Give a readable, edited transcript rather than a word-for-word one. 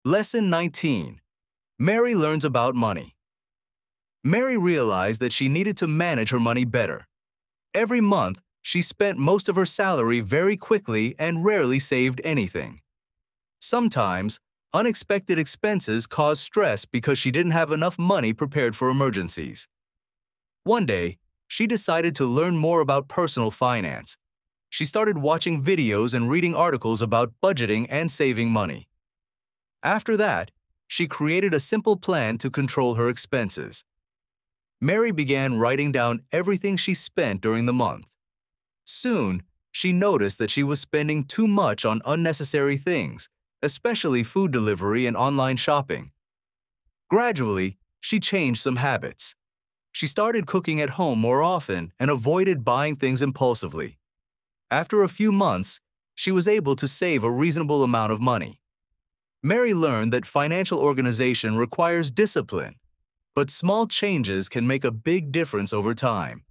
Lesson 19. Mary learns about money. Mary realized that she needed to manage her money better. Every month, she spent most of her salary very quickly and rarely saved anything. Sometimes, unexpected expenses caused stress because she didn't have enough money prepared for emergencies. One day, she decided to learn more about personal finance. She started watching videos and reading articles about budgeting and saving money. After that, she created a simple plan to control her expenses. Mary began writing down everything she spent during the month. Soon, she noticed that she was spending too much on unnecessary things, especially food delivery and online shopping. Gradually, she changed some habits. She started cooking at home more often and avoided buying things impulsively. After a few months, she was able to save a reasonable amount of money. Mary learned that financial organization requires discipline, but small changes can make a big difference over time.